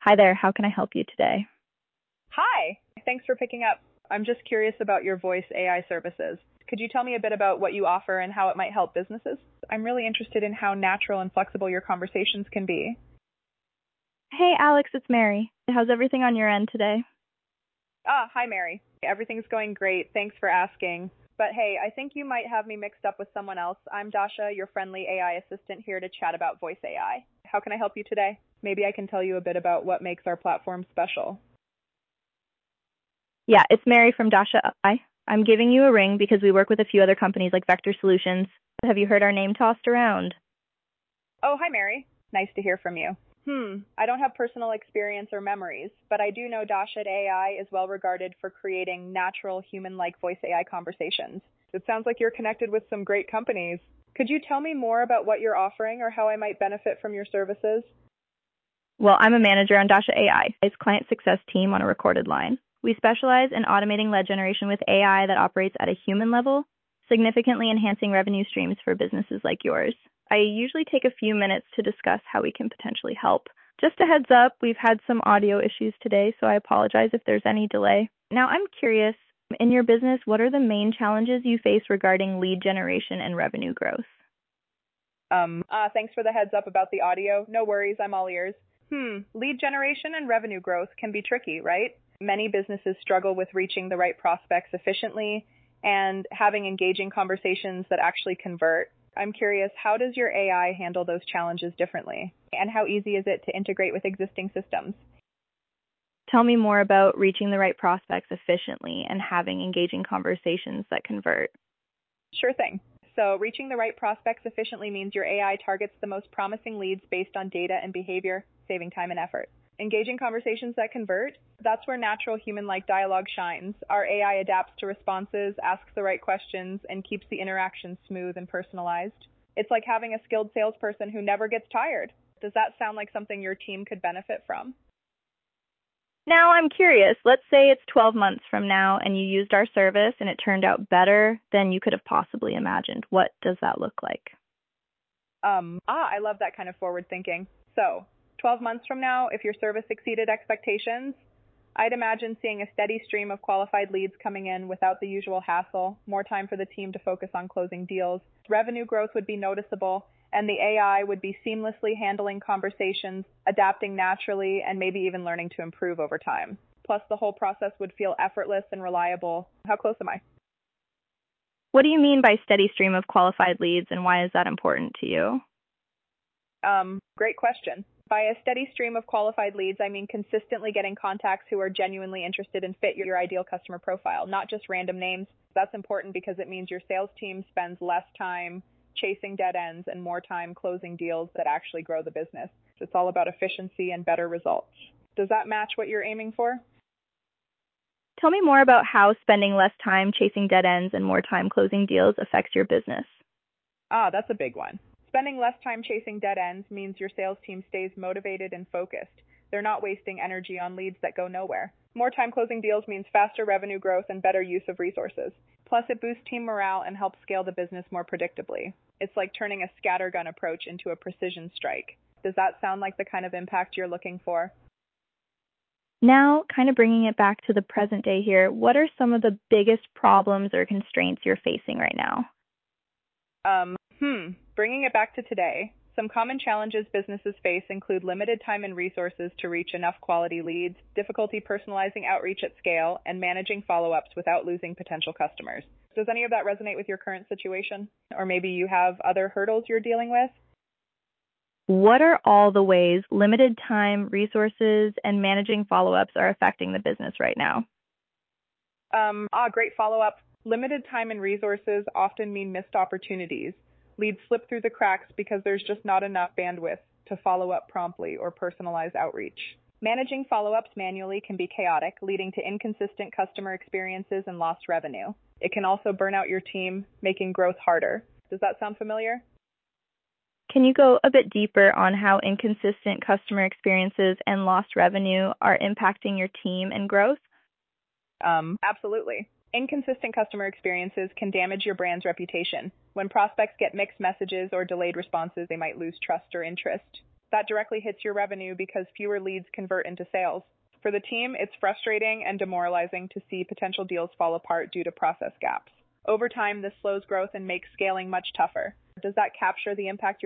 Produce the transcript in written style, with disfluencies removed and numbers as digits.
Hi there, how can I help you today? Hi. Thanks for picking up. I'm just curious about your voice AI services. Could you tell me a bit about what you offer and how it might help businesses? I'm really interested in how natural and flexible your conversations can be. Hey Alex, it's Mary. How's everything on your end today? Hi, Mary. Everything's going great. Thanks for asking. But hey, I think you might have me mixed up with someone else. I'm Dasha, your friendly AI assistant, here to chat about voice AI. How can I help you today? Maybe I can tell you a bit about what makes our platform special. Yeah, it's Mary from Dasha AI. I'm giving you a ring because we work with a few other companies like Vector Solutions. Have you heard our name tossed around? Oh, hi, Mary. Nice to hear from you. I don't have personal experience or memories, but I do know Dasha AI is well regarded for creating natural, human-like voice AI conversations. It sounds like you're connected with some great companies. Could you tell me more about what you're offering or how I might benefit from your services? Well, I'm a manager on Dasha AI, its client success team on a recorded line. We specialize in automating lead generation with AI that operates at a human level, significantly enhancing revenue streams for businesses like yours. I usually take a few minutes to discuss how we can potentially help. Just a heads up, we've had some audio issues today, so I apologize if there's any delay. Now, I'm curious, in your business, what are the main challenges you face regarding lead generation and revenue growth? Thanks for the heads up about the audio. No worries, I'm all ears. Lead generation and revenue growth can be tricky, right? Many businesses struggle with reaching the right prospects efficiently and having engaging conversations that actually convert. I'm curious, how does your AI handle those challenges differently? And how easy is it to integrate with existing systems? Tell me more about reaching the right prospects efficiently and having engaging conversations that convert. Sure thing. So reaching the right prospects efficiently means your AI targets the most promising leads based on data and behavior, saving time and effort. Engaging conversations that convert, that's where natural human-like dialogue shines. Our AI adapts to responses, asks the right questions, and keeps the interaction smooth and personalized. It's like having a skilled salesperson who never gets tired. Does that sound like something your team could benefit from? Now I'm curious, let's say it's 12 months from now and you used our service and it turned out better than you could have possibly imagined. What does that look like? I love that kind of forward thinking. So, 12 months from now, if your service exceeded expectations, I'd imagine seeing a steady stream of qualified leads coming in without the usual hassle, more time for the team to focus on closing deals. Revenue growth would be noticeable, and the AI would be seamlessly handling conversations, adapting naturally, and maybe even learning to improve over time. Plus, the whole process would feel effortless and reliable. How close am I? What do you mean by steady stream of qualified leads and why is that important to you? Great question. By a steady stream of qualified leads, I mean consistently getting contacts who are genuinely interested and fit your ideal customer profile, not just random names. That's important because it means your sales team spends less time chasing dead ends and more time closing deals that actually grow the business. It's all about efficiency and better results. Does that match what you're aiming for? Tell me more about how spending less time chasing dead ends and more time closing deals affects your business. That's a big one. Spending less time chasing dead ends means your sales team stays motivated and focused. They're not wasting energy on leads that go nowhere. More time closing deals means faster revenue growth and better use of resources. Plus, it boosts team morale and helps scale the business more predictably. It's like turning a scattergun approach into a precision strike. Does that sound like the kind of impact you're looking for? Now, kind of bringing it back to the present day here, what are some of the biggest problems or constraints you're facing right now? Bringing it back to today, some common challenges businesses face include limited time and resources to reach enough quality leads, difficulty personalizing outreach at scale, and managing follow-ups without losing potential customers. Does any of that resonate with your current situation? Or maybe you have other hurdles you're dealing with? What are all the ways limited time, resources, and managing follow-ups are affecting the business right now? Great follow-up. Limited time and resources often mean missed opportunities. Leads slip through the cracks because there's just not enough bandwidth to follow up promptly or personalize outreach. Managing follow-ups manually can be chaotic, leading to inconsistent customer experiences and lost revenue. It can also burn out your team, making growth harder. Does that sound familiar? Can you go a bit deeper on how inconsistent customer experiences and lost revenue are impacting your team and growth? Absolutely. Inconsistent customer experiences can damage your brand's reputation. When prospects get mixed messages or delayed responses, they might lose trust or interest. That directly hits your revenue because fewer leads convert into sales. For the team, it's frustrating and demoralizing to see potential deals fall apart due to process gaps. Over time, this slows growth and makes scaling much tougher. Does that capture the impact